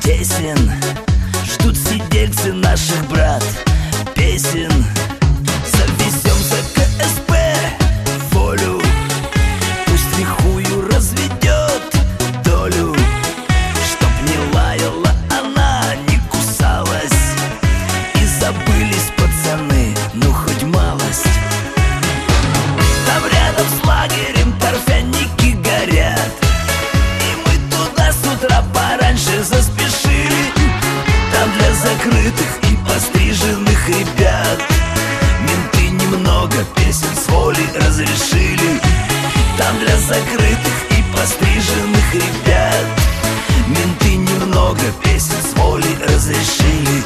тесен, ждут сидельцы наших брат песен. Завезем за КСП волю, пусть лихую разведет долю, чтоб не лаяла она, не кусалась, и забылись пацаны, ну хоть малость. Там рядом с лагерем торфяники горят, и мы туда с утра пораньше заспешили. Там для закрытых и постриженных ребят менты немного песен с воли разрешили. Там для закрытых и постриженных ребят менты немного песен с воли разрешили.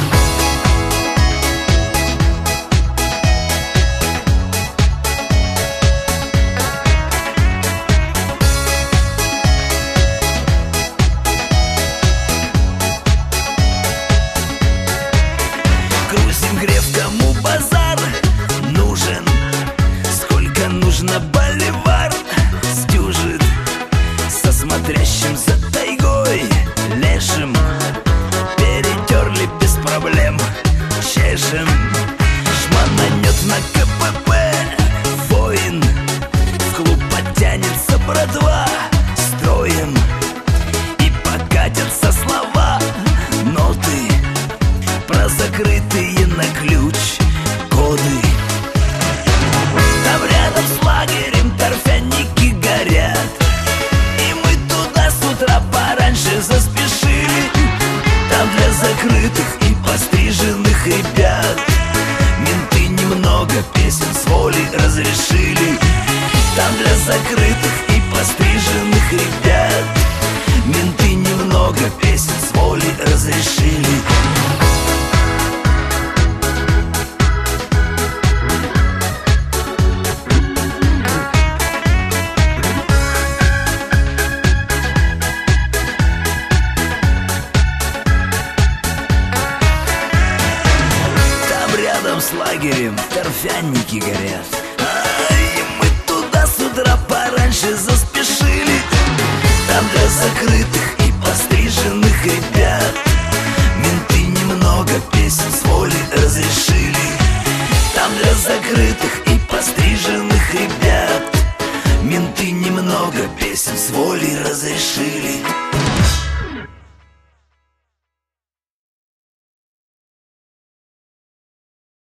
Грузим греф, кому базар нужен, сколько нужно боливар сдюжит. Со смотрящим за тайгой лешим перетерли без проблем, чешем. Шмананет на КПП воин, в клуб подтянется братва строем, и покатятся слова, ноты про закрытые на ключ коды. Там рядом с лагерем торфяники горят, и мы туда с утра пораньше заспешили. Там для закрытых и постриженных ребят менты немного песен с воли разрешили. Там для закрытых и постриженных ребят менты немного песен с воли разрешили. Рядом с лагерем торфяники горят, и мы туда с утра пораньше заспешили. Там для закрытых и постриженных ребят менты немного песен с воли разрешили. Там для закрытых и постриженных ребят менты немного песен с воли разрешили.